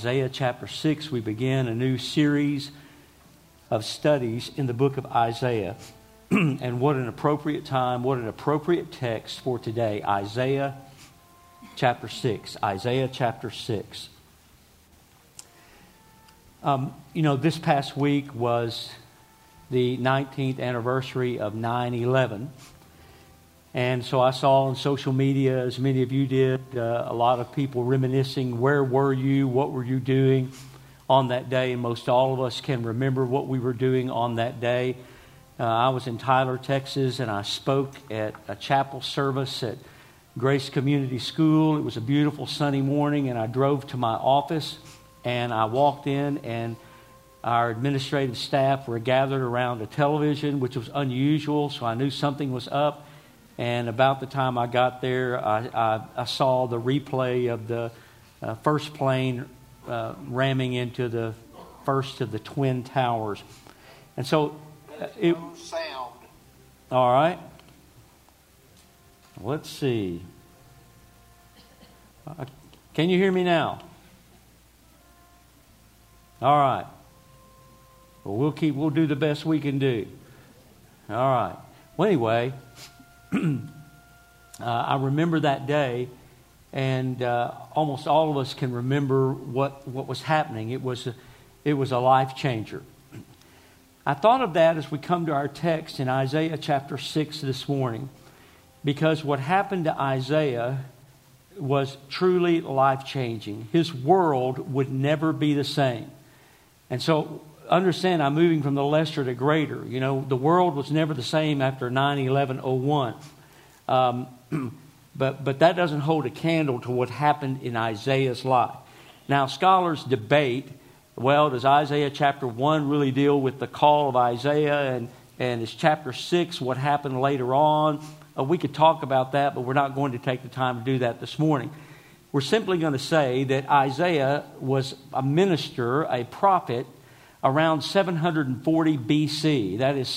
Isaiah chapter 6, we begin a new series of studies in the book of Isaiah. And what an appropriate time, what an appropriate text for today. Isaiah chapter 6. Isaiah chapter 6. This past week was the 19th anniversary of 9/11. And so I saw on social media, as many of you did, a lot of people reminiscing, where were you, what were you doing on that day? And most all of us can remember what we were doing on that day. I was in Tyler, Texas, and I spoke at a chapel service at Grace Community School. It was a beautiful sunny morning, and I drove to my office, and I walked in, and our administrative staff were gathered around a television, which was unusual, so I knew something was up. And about the time I got there, I saw the replay of the first plane ramming into the first of the Twin Towers. And so it... sound. All right. Let's see. Can you hear me now? All right. Well, we'll do the best we can do. All right. Well, anyway... I remember that day, and almost all of us can remember what was happening. It was a life changer. I thought of that as we come to our text in Isaiah chapter 6 this morning, because what happened to Isaiah was truly life-changing. His world would never be the same. And so understand, I'm moving from the lesser to greater. You know, the world was never the same after 9/11/01. But that doesn't hold a candle to what happened in Isaiah's life. Now, scholars debate, well, does Isaiah chapter 1 really deal with the call of Isaiah? And is chapter 6 what happened later on? We could talk about that, but we're not going to take the time to do that this morning. We're simply going to say that Isaiah was a minister, a prophet, around 740 BC. That is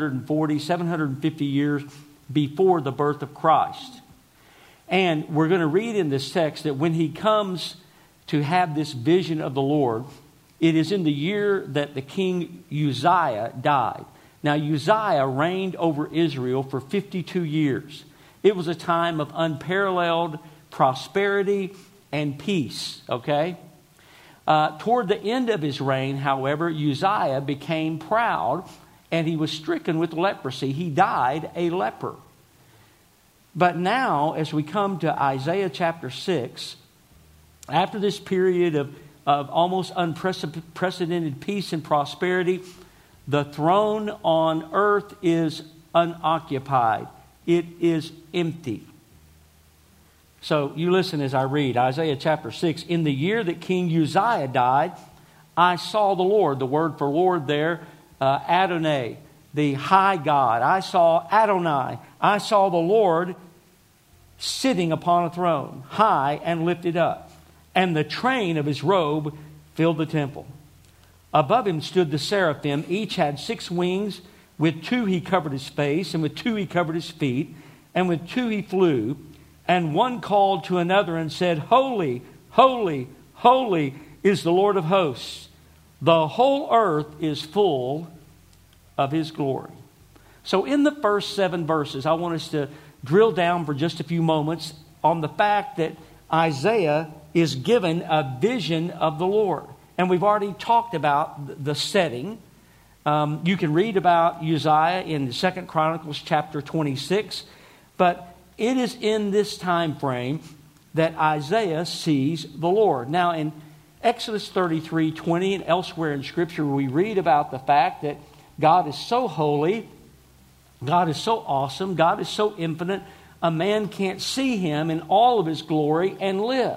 750 years before the birth of Christ. And we're going to read in this text that when he comes to have this vision of the Lord, it is in the year that the king Uzziah died. Now, Uzziah reigned over Israel for 52 years. It was a time of unparalleled prosperity and peace, okay? Toward the end of his reign, however, Uzziah became proud and he was stricken with leprosy. He died a leper. But now, as we come to Isaiah chapter 6, after this period of almost unprecedented peace and prosperity, the throne on earth is unoccupied. It is empty. So you listen as I read Isaiah chapter 6. In the year that King Uzziah died, I saw the Lord. The word for Lord there, Adonai, the high God. I saw Adonai. I saw the Lord sitting upon a throne, high and lifted up. And the train of his robe filled the temple. Above him stood the seraphim. Each had 6 wings. With 2 he covered his face, and with 2 he covered his feet, and with 2 he flew. And one called to another and said, Holy, holy, holy is the Lord of hosts. The whole earth is full of his glory. So in the first 7 verses, I want us to drill down for just a few moments on the fact that Isaiah is given a vision of the Lord. And we've already talked about the setting. You can read about Uzziah in 2 Chronicles chapter 26. But it is in this time frame that Isaiah sees the Lord. Now, in Exodus 33:20 and elsewhere in Scripture, we read about the fact that God is so holy, God is so awesome, God is so infinite, a man can't see him in all of his glory and live.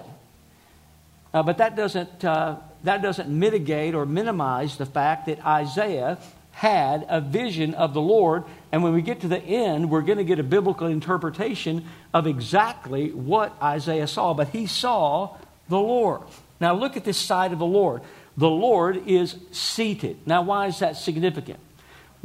But that doesn't mitigate or minimize the fact that Isaiah had a vision of the Lord. And when we get to the end, we're going to get a biblical interpretation of exactly what Isaiah saw. But he saw the Lord. Now look at this side of the Lord. The Lord is seated. Now why is that significant?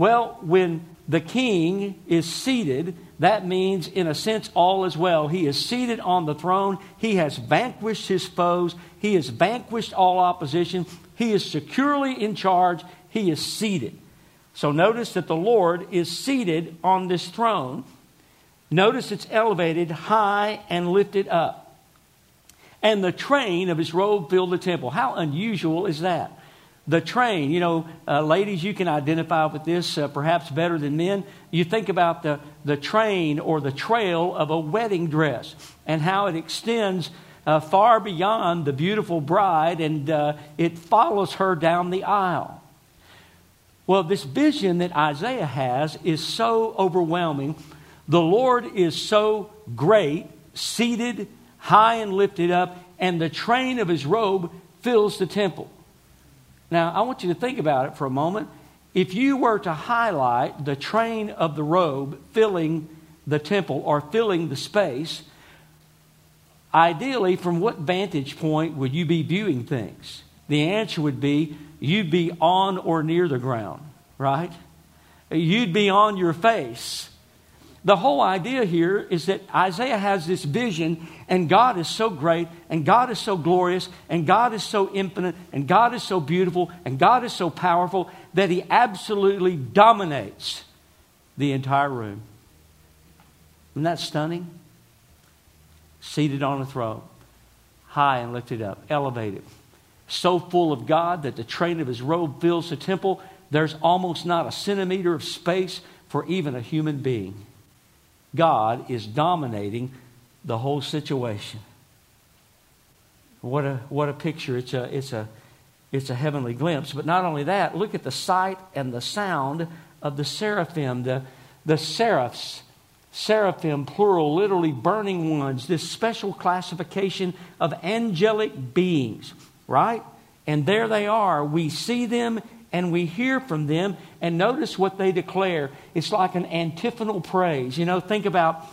Well, when the king is seated, that means, in a sense, all is well. He is seated on the throne. He has vanquished his foes. He has vanquished all opposition. He is securely in charge. He is seated. So notice that the Lord is seated on this throne. Notice it's elevated high and lifted up. And the train of his robe filled the temple. How unusual is that? The train, ladies, you can identify with this perhaps better than men. You think about the train or the trail of a wedding dress and how it extends far beyond the beautiful bride, and it follows her down the aisle. Well, this vision that Isaiah has is so overwhelming. The Lord is so great, seated high and lifted up, and the train of his robe fills the temple. Now, I want you to think about it for a moment. If you were to highlight the train of the robe filling the temple or filling the space, ideally, from what vantage point would you be viewing things? The answer would be you'd be on or near the ground, right? You'd be on your face. The whole idea here is that Isaiah has this vision, and God is so great, and God is so glorious, and God is so infinite, and God is so beautiful, and God is so powerful that he absolutely dominates the entire room. Isn't that stunning? Seated on a throne, high and lifted up, elevated. So full of God that the train of his robe fills the temple. There's almost not a centimeter of space for even a human being. God is dominating the whole situation. What a picture. It's a heavenly glimpse. But not only that, look at the sight and the sound of the seraphim, the seraphs. Seraphim, plural, literally burning ones. This special classification of angelic beings, right? And there they are. We see them and we hear from them, and notice what they declare. It's like an antiphonal praise. Think about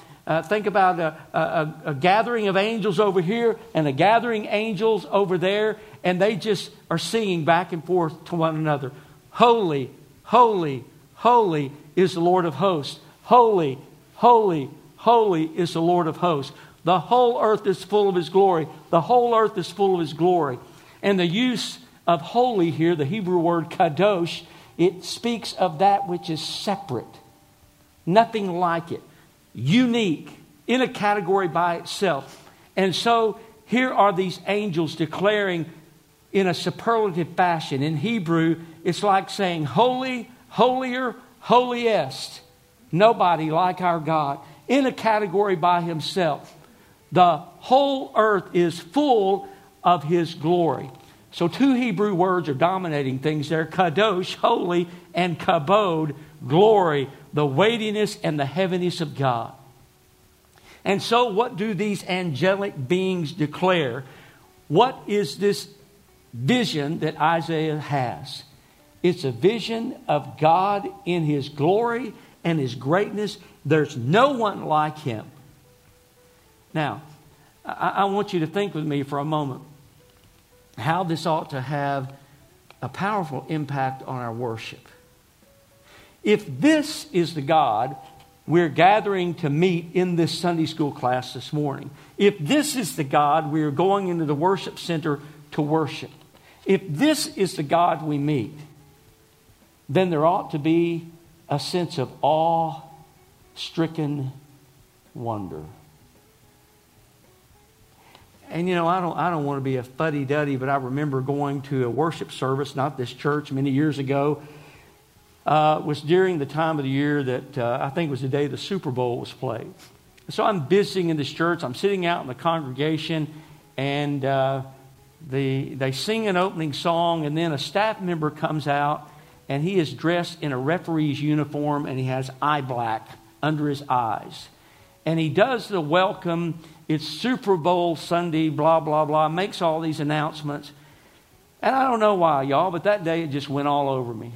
a gathering of angels over here and a gathering angels over there, and they just are singing back and forth to one another. Holy, holy, holy is the Lord of hosts. Holy, holy, holy is the Lord of hosts. The whole earth is full of his glory. The whole earth is full of his glory. And the use of holy here, the Hebrew word kadosh, it speaks of that which is separate. Nothing like it. Unique. In a category by itself. And so here are these angels declaring in a superlative fashion. In Hebrew, it's like saying holy, holier, holiest. Nobody like our God. In a category by himself. The whole earth is full of his glory. So two Hebrew words are dominating things there. Kadosh, holy, and kabod, glory, the weightiness and the heaviness of God. And so what do these angelic beings declare? What is this vision that Isaiah has? It's a vision of God in his glory and his greatness. There's no one like him. Now, I want you to think with me for a moment how this ought to have a powerful impact on our worship. If this is the God we're gathering to meet in this Sunday school class this morning, if this is the God we're going into the worship center to worship, if this is the God we meet, then there ought to be a sense of awe-stricken wonder. And I don't want to be a fuddy-duddy, but I remember going to a worship service, not this church, many years ago. It was during the time of the year that I think was the day the Super Bowl was played. So I'm visiting in this church. I'm sitting out in the congregation, and they sing an opening song, and then a staff member comes out, and he is dressed in a referee's uniform, and he has eye black under his eyes. And he does the welcome. It's Super Bowl Sunday, blah, blah, blah. Makes all these announcements. And I don't know why, y'all, but that day it just went all over me.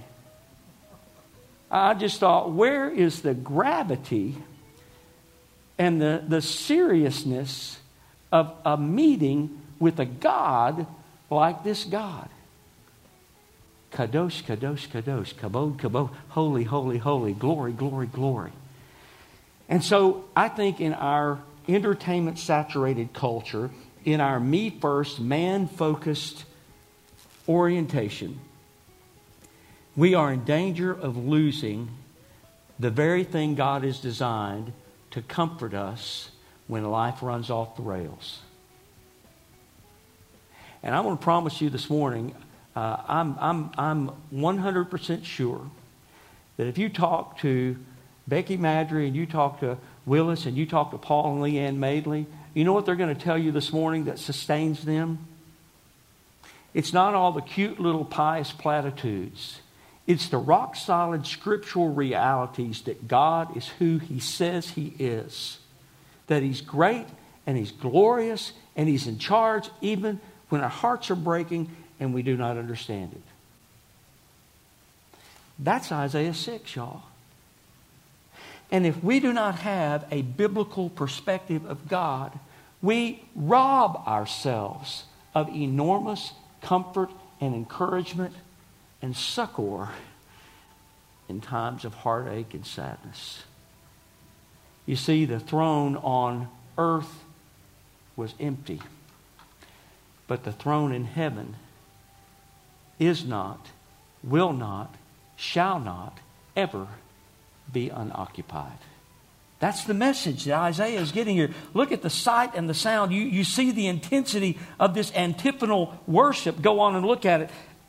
I just thought, where is the gravity and the seriousness of a meeting with a God like this God? Kadosh, Kadosh, Kadosh, Kabod, Kabod, holy, holy, holy, glory, glory, glory. And so I think in our entertainment-saturated culture, in our me-first, man-focused orientation, we are in danger of losing the very thing God has designed to comfort us when life runs off the rails. And I want to promise you this morning, I'm 100% sure that if you talk to Becky Madry and you talk to Willis and you talk to Paul and Leanne Madeley, you know what they're going to tell you this morning that sustains them? It's not all the cute little pious platitudes. It's the rock-solid scriptural realities that God is who He says He is. That He's great and He's glorious and He's in charge even when our hearts are breaking and we do not understand it. That's Isaiah 6, y'all. And if we do not have a biblical perspective of God, we rob ourselves of enormous comfort and encouragement and succor in times of heartache and sadness. You see, the throne on earth was empty, but the throne in heaven is not, will not, shall not ever be unoccupied. That's the message that Isaiah is getting here. Look at the sight and the sound. You see the intensity of this antiphonal worship. Go on and look at it.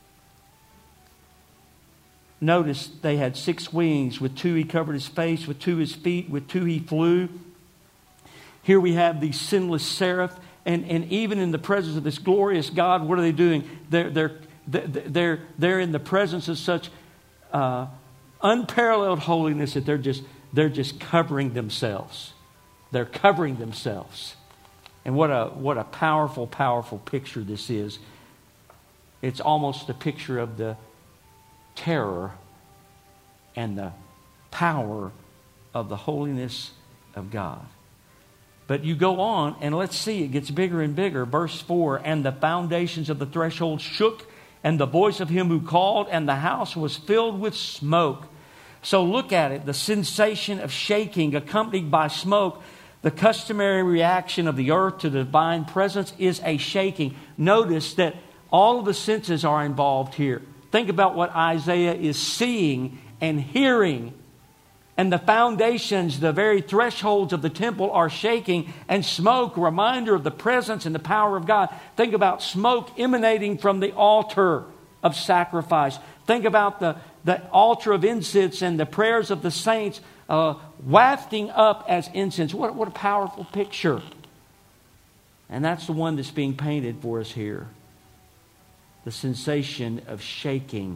Notice they had 6 wings. With 2 he covered his face. With 2 his feet. With 2 he flew. Here we have these sinless seraph. And even in the presence of this glorious God, what are they doing? They're in the presence of such unparalleled holiness that they're just covering themselves. They're covering themselves. And what a powerful, powerful picture this is. It's almost a picture of the terror and the power of the holiness of God. But you go on and let's see, it gets bigger and bigger. Verse 4, and the foundations of the threshold shook, and the voice of him who called, and the house was filled with smoke. So look at it, the sensation of shaking accompanied by smoke. The customary reaction of the earth to the divine presence is a shaking. Notice that all of the senses are involved here. Think about what Isaiah is seeing and hearing. And the foundations, the very thresholds of the temple are shaking. And smoke, a reminder of the presence and the power of God. Think about smoke emanating from the altar of sacrifice. Think about the altar of incense and the prayers of the saints wafting up as incense. What a powerful picture. And that's the one that's being painted for us here. The sensation of shaking.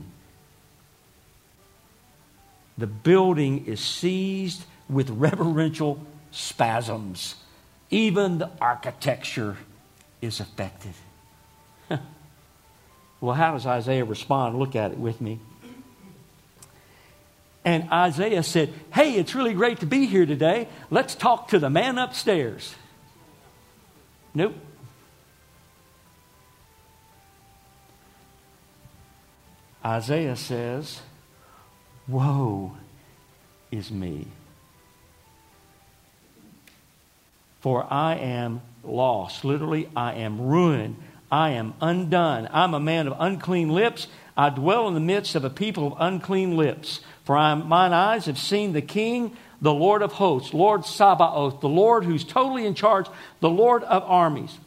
The building is seized with reverential spasms. Even the architecture is affected. Well, how does Isaiah respond? Look at it with me. And Isaiah said, hey, it's really great to be here today. Let's talk to the man upstairs. Nope. Isaiah says, woe is me, for I am lost. Literally, I am ruined. I am undone. I'm a man of unclean lips. I dwell in the midst of a people of unclean lips. For mine eyes have seen the King, the Lord of hosts, Lord Sabaoth, the Lord who's totally in charge, the Lord of armies.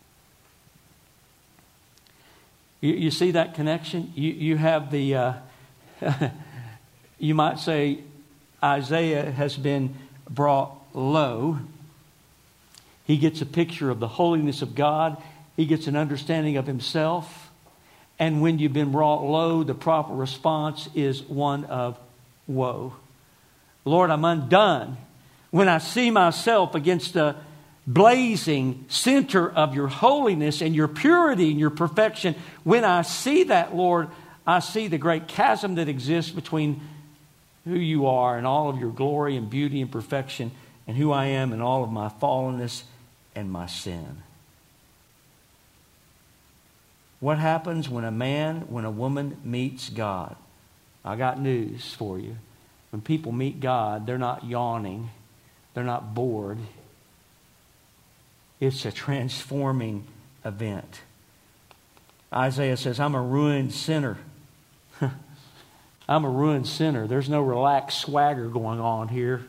You see that connection? You have the, you might say Isaiah has been brought low. He gets a picture of the holiness of God. He gets an understanding of himself. And when you've been brought low, the proper response is one of woe. Lord, I'm undone. When I see myself against the blazing center of your holiness and your purity and your perfection, when I see that, Lord, I see the great chasm that exists between who you are and all of your glory and beauty and perfection and who I am and all of my fallenness and my sin. What happens when a woman meets God? I got news for you. When people meet God, they're not yawning. They're not bored. It's a transforming event. Isaiah says, I'm a ruined sinner. I'm a ruined sinner. There's no relaxed swagger going on here.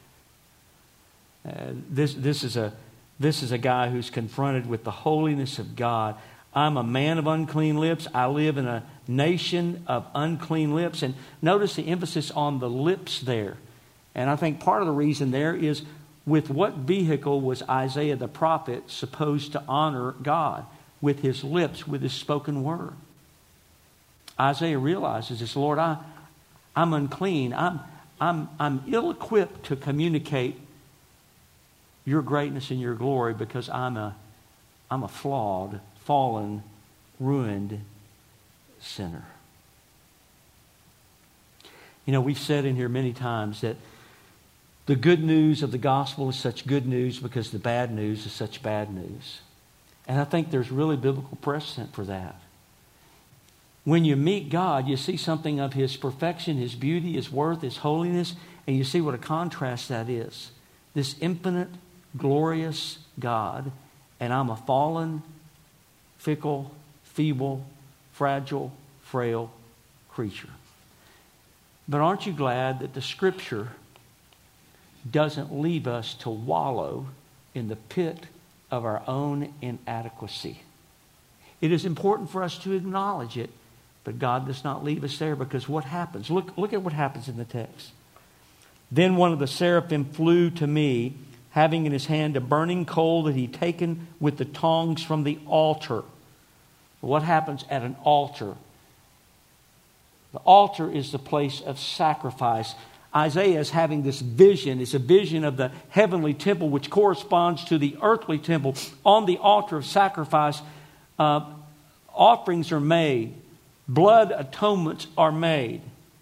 This is a guy who's confronted with the holiness of God. I'm a man of unclean lips. I live in a nation of unclean lips. And notice the emphasis on the lips there. And I think part of the reason there is, with what vehicle was Isaiah the prophet supposed to honor God? With his lips, with his spoken word. Isaiah realizes this, Lord, I'm unclean. I'm ill-equipped to communicate your greatness and your glory because I'm a flawed, fallen, ruined sinner. You know, we've said in here many times that the good news of the gospel is such good news because the bad news is such bad news. And I think there's really biblical precedent for that. When you meet God, you see something of His perfection, His beauty, His worth, His holiness, and you see what a contrast that is. This infinite, glorious God, and I'm a fallen, fickle, feeble, fragile, frail creature. But aren't you glad that the Scripture doesn't leave us to wallow in the pit of our own inadequacy? It is important for us to acknowledge it, but God does not leave us there, because what happens? Look at what happens in the text. Then one of the seraphim flew to me, having in his hand a burning coal that he'd taken with the tongs from the altar. What happens at an altar? The altar is the place of sacrifice. Isaiah is having this vision. It's a vision of the heavenly temple, which corresponds to the earthly temple. On the altar of sacrifice, offerings are made. Blood atonements are made.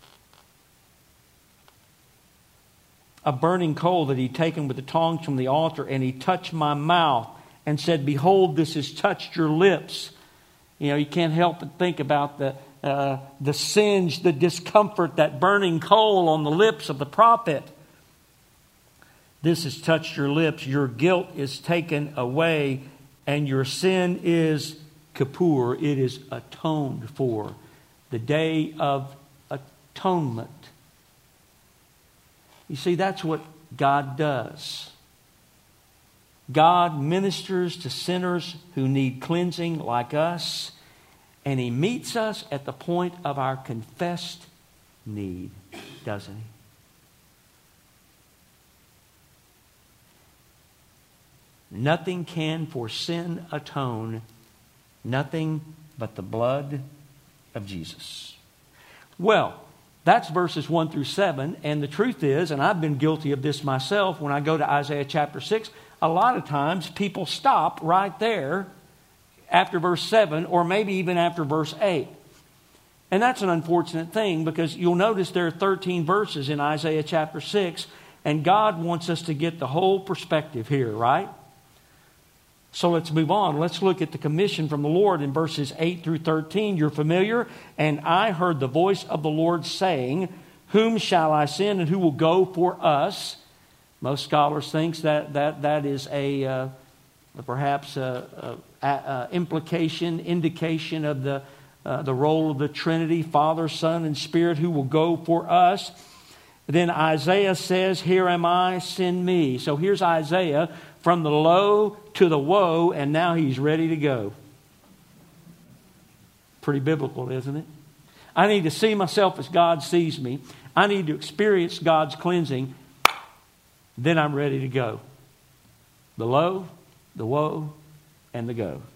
A burning coal that he'd taken with the tongs from the altar, and he touched my mouth and said, "Behold, this has touched your lips." You know, you can't help but think about the singe, the discomfort, that burning coal on the lips of the prophet. This has touched your lips. Your guilt is taken away, and your sin is kippur. It is atoned for. The day of atonement. You see, that's what God does. God ministers to sinners who need cleansing like us, and He meets us at the point of our confessed need, doesn't He? Nothing can for sin atone, nothing but the blood of Jesus. Well, that's verses 1 through 7, and the truth is, and I've been guilty of this myself, when I go to Isaiah chapter 6, a lot of times people stop right there after verse 7, or maybe even after verse 8. And that's an unfortunate thing, because you'll notice there are 13 verses in Isaiah chapter 6, and God wants us to get the whole perspective here, right? So let's move on. Let's look at the commission from the Lord in verses 8 through 13. You're familiar. And I heard the voice of the Lord saying, "Whom shall I send, and who will go for us?" Most scholars think that is perhaps implication, indication of the role of the Trinity, Father, Son, and Spirit, who will go for us. Then Isaiah says, "Here am I, send me." So here's Isaiah from the low to the woe, and now he's ready to go. Pretty biblical, isn't it? I need to see myself as God sees me. I need to experience God's cleansing. Then I'm ready to go. The low, the woe, and the go.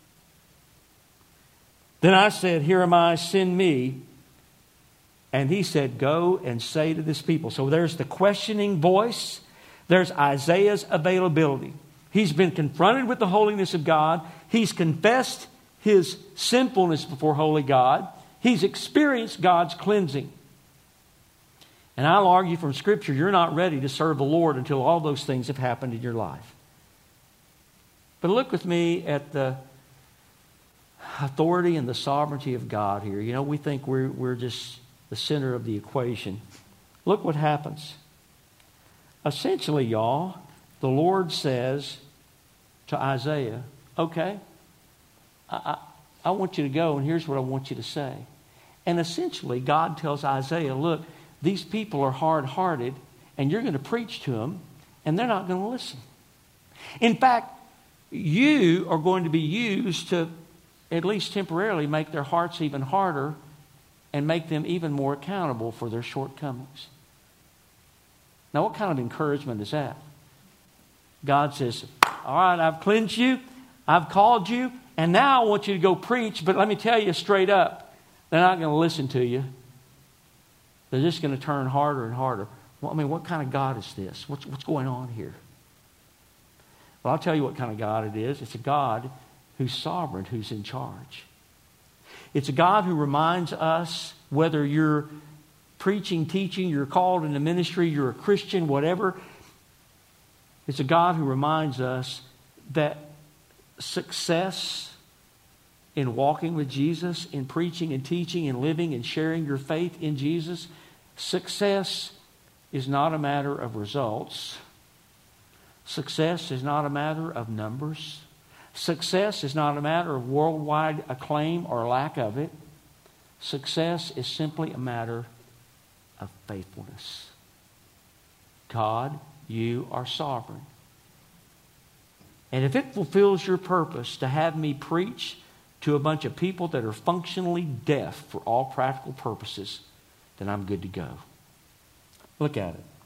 Then I said, "Here am I, send me." And He said, "Go and say to this people." So there's the questioning voice. There's Isaiah's availability. He's been confronted with the holiness of God. He's confessed his sinfulness before holy God. He's experienced God's cleansing. And I'll argue from Scripture, you're not ready to serve the Lord until all those things have happened in your life. But look with me at the authority and the sovereignty of God here. You know, we think we're just the center of the equation. Look what happens. Essentially, y'all, the Lord says to Isaiah, okay, I want you to go, and here's what I want you to say. And essentially, God tells Isaiah, look, these people are hard-hearted, and you're going to preach to them, and they're not going to listen. In fact, you are going to be used to, at least temporarily, make their hearts even harder and make them even more accountable for their shortcomings. Now, what kind of encouragement is that? God says, all right, I've cleansed you, I've called you, and now I want you to go preach, but let me tell you straight up, they're not going to listen to you. They're just going to turn harder and harder. Well, I mean, what kind of God is this? What's going on here? Well, I'll tell you what kind of God it is. It's a God who's sovereign, who's in charge. It's a God who reminds us, whether you're preaching, teaching, you're called into ministry, you're a Christian, whatever. It's a God who reminds us that success in walking with Jesus, in preaching and teaching and living and sharing your faith in Jesus, success is not a matter of results. Success is not a matter of numbers. Success is not a matter of worldwide acclaim or lack of it. Success is simply a matter of faithfulness. God, you are sovereign. And if it fulfills your purpose to have me preach to a bunch of people that are functionally deaf for all practical purposes, then I'm good to go. Look at it.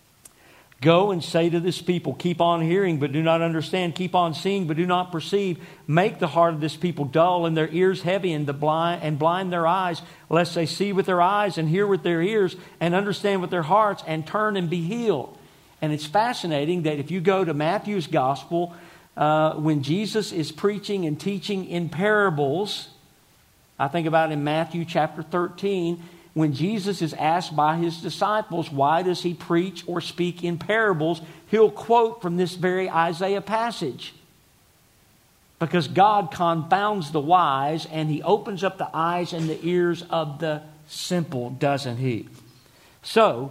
Go and say to this people, keep on hearing but do not understand. Keep on seeing but do not perceive. Make the heart of this people dull and their ears heavy and blind their eyes, lest they see with their eyes and hear with their ears and understand with their hearts and turn and be healed. And it's fascinating that if you go to Matthew's gospel, when Jesus is preaching and teaching in parables, I think about in Matthew chapter 13, when Jesus is asked by his disciples, why does he preach or speak in parables? He'll quote from this very Isaiah passage. Because God confounds the wise and he opens up the eyes and the ears of the simple, doesn't he? So,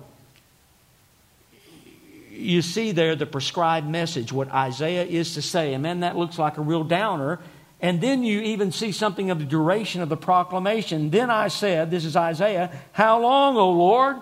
you see there the prescribed message, what Isaiah is to say. And man, that looks like a real downer. And then you even see something of the duration of the proclamation. Then I said, this is Isaiah, how long, O Lord?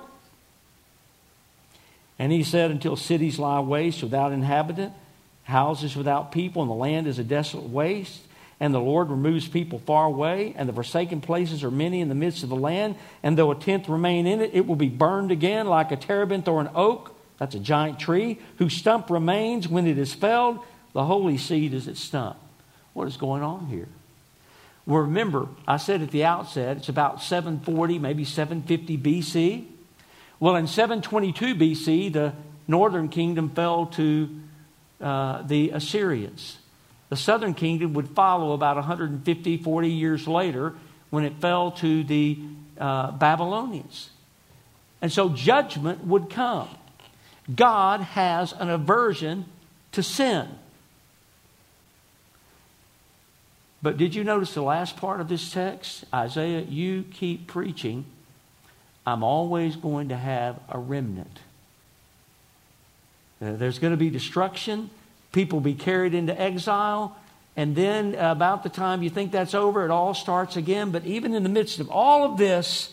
And he said, until cities lie waste without inhabitant, houses without people, and the land is a desolate waste. And the Lord removes people far away, and the forsaken places are many in the midst of the land. And though a tenth remain in it, it will be burned again like a terebinth or an oak. That's a giant tree, whose stump remains when it is felled. The holy seed is its stump. What is going on here? Well, remember, I said at the outset, it's about 740, maybe 750 BC. Well, in 722 BC, the northern kingdom fell to the Assyrians. The southern kingdom would follow about 150, 40 years later when it fell to the Babylonians. And so judgment would come. God has an aversion to sin. But did you notice the last part of this text? Isaiah, you keep preaching. I'm always going to have a remnant. There's going to be destruction. People will be carried into exile. And then about the time you think that's over, it all starts again. But even in the midst of all of this,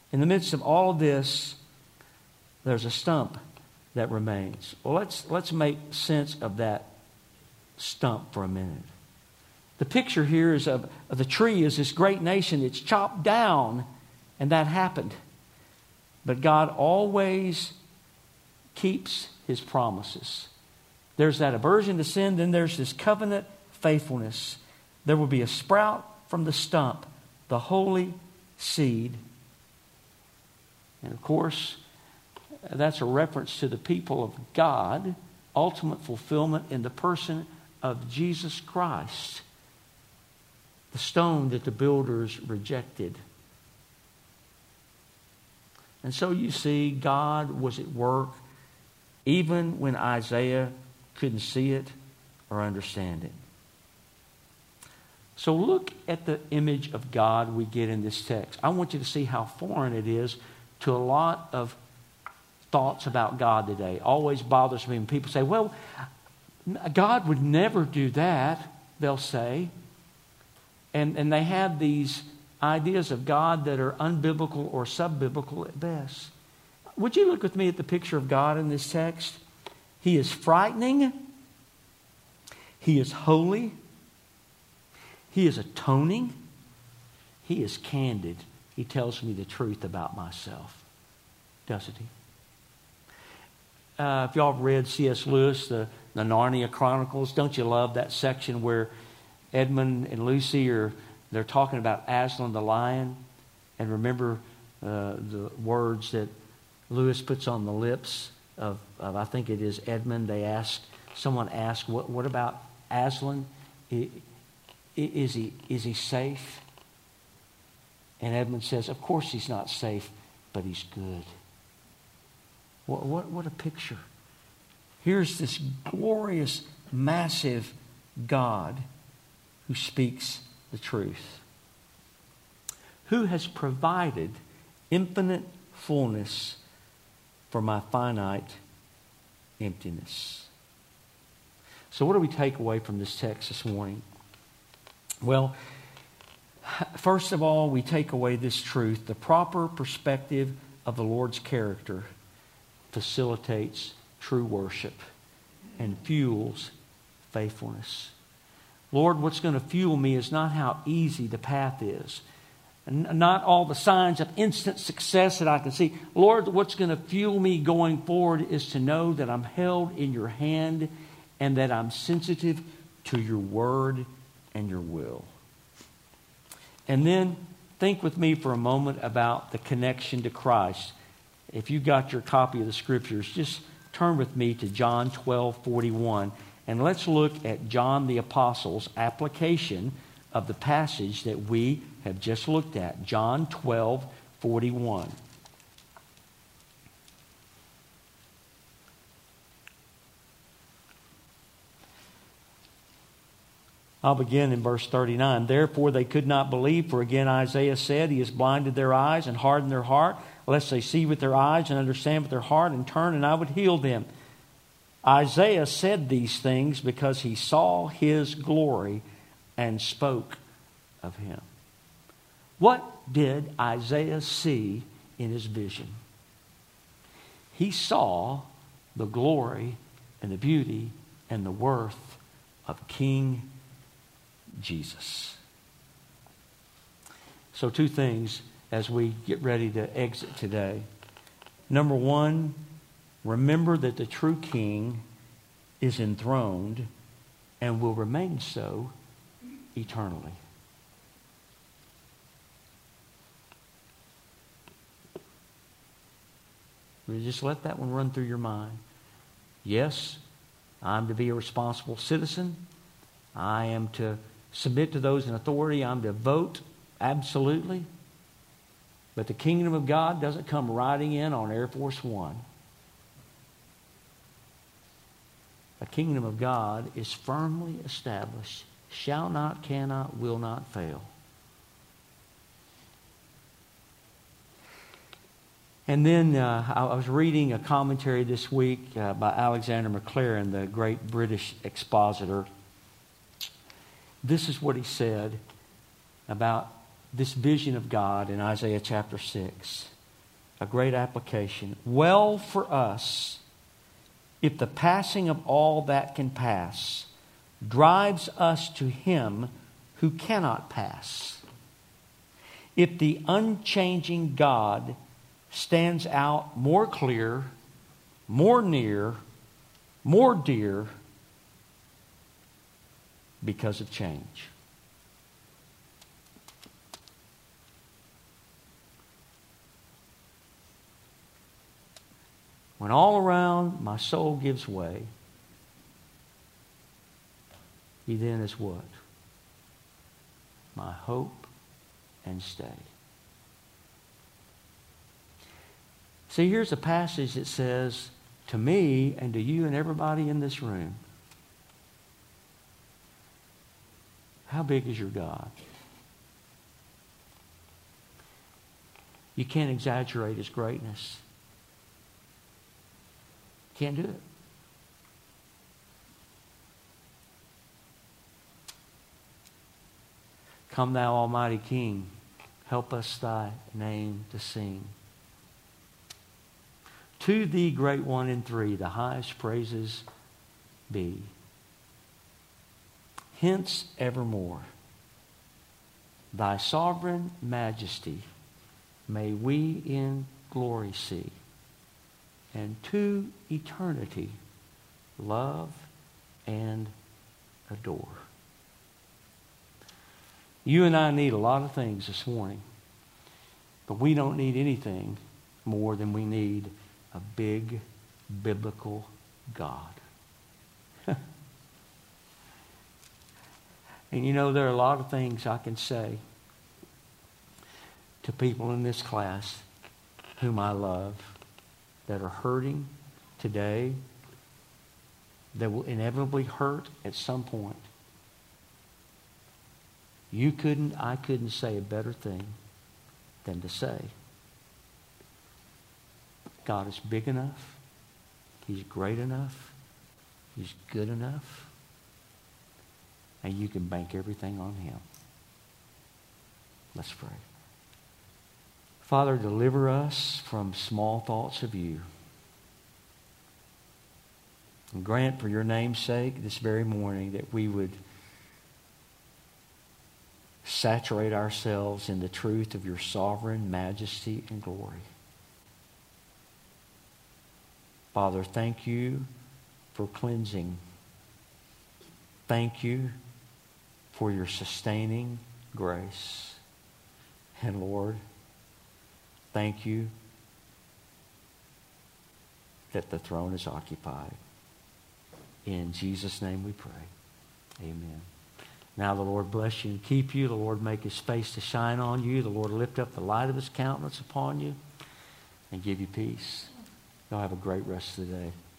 there's a stump that remains. Well, let's make sense of that stump for a minute. The picture here is of the tree is this great nation. It's chopped down, and that happened. But God always keeps his promises. There's that aversion to sin, then there's this covenant faithfulness. There will be a sprout from the stump, the holy seed. And of course, that's a reference to the people of God, ultimate fulfillment in the person of Jesus Christ. The stone that the builders rejected. And so you see, God was at work even when Isaiah couldn't see it or understand it. So look at the image of God we get in this text. I want you to see how foreign it is to a lot of thoughts about God today. Always bothers me when people say, well, God would never do that, they'll say. And they have these ideas of God that are unbiblical or sub-biblical at best. Would you look with me at the picture of God in this text? He is frightening. He is holy. He is atoning. He is candid. He tells me the truth about myself. Doesn't he? If y'all have read C.S. Lewis, the Narnia Chronicles, don't you love that section where Edmund and Lucy they're talking about Aslan the lion? And remember the words that Lewis puts on the lips of I think it is Edmund. Someone asked, what about Aslan? Is he safe? And Edmund says, of course he's not safe, but he's good. What a picture. Here's this glorious, massive God who speaks the truth, who has provided infinite fullness for my finite emptiness. So what do we take away from this text this morning? Well, first of all, we take away this truth. The proper perspective of the Lord's character facilitates true worship and fuels faithfulness. Lord, what's going to fuel me is not how easy the path is, not all the signs of instant success that I can see. Lord, what's going to fuel me going forward is to know that I'm held in your hand and that I'm sensitive to your word and your will. And then think with me for a moment about the connection to Christ. If you got your copy of the Scriptures, just turn with me to John 12:41, and let's look at John the Apostle's application of the passage that we have just looked at. John 12:41. I'll begin in verse 39. Therefore they could not believe, for again Isaiah said, He has blinded their eyes and hardened their heart, lest they see with their eyes and understand with their heart and turn, and I would heal them. Isaiah said these things because he saw his glory and spoke of him. What did Isaiah see in his vision? He saw the glory and the beauty and the worth of King Jesus. So two things as we get ready to exit today. Number one, remember that the true King is enthroned and will remain so eternally. Just let that one run through your mind. Yes, I'm to be a responsible citizen. I am to submit to those in authority. I'm to vote, absolutely. But the kingdom of God doesn't come riding in on Air Force One. The kingdom of God is firmly established, shall not, cannot, will not fail. And then I was reading a commentary this week by Alexander Maclaren, the great British expositor. This is what he said about this vision of God in Isaiah chapter 6. A great application. Well for us, if the passing of all that can pass drives us to Him who cannot pass. If the unchanging God stands out more clear, more near, more dear because of change. When all around my soul gives way, He then is what? My hope and stay. See, here's a passage that says to me and to you and everybody in this room, How big is your God? You can't exaggerate His greatness. Can't do it. Come thou Almighty King, help us thy name to sing. To thee, great one in three, the highest praises be. Hence evermore, thy sovereign majesty may we in glory see, and to eternity love and adore. You and I need a lot of things this morning, but we don't need anything more than we need a big biblical God. And you know, there are a lot of things I can say to people in this class whom I love that are hurting today, that will inevitably hurt at some point. I couldn't say a better thing than to say, God is big enough, He's great enough, He's good enough, and you can bank everything on Him. Let's pray. Father, deliver us from small thoughts of You. And grant for Your name's sake this very morning that we would saturate ourselves in the truth of Your sovereign majesty and glory. Father, thank You for cleansing. Thank You for Your sustaining grace. And Lord, thank You that the throne is occupied. In Jesus' name we pray. Amen. Now the Lord bless you and keep you. The Lord make His face to shine on you. The Lord lift up the light of His countenance upon you and give you peace. Y'all have a great rest of the day.